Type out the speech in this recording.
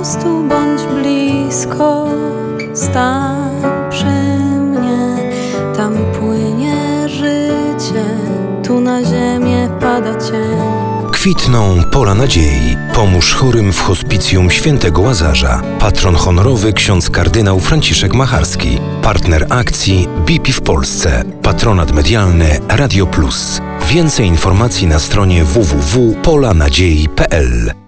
prostu bądź blisko, stań przy mnie. Tam płynie życie, tu na ziemię pada cień. Kwitną pola nadziei. Pomóż chorym w hospicjum Świętego Łazarza. Patron honorowy ksiądz kardynał Franciszek Macharski. Partner akcji BP w Polsce. Patronat medialny Radio Plus. Więcej informacji na stronie www.polanadziei.pl.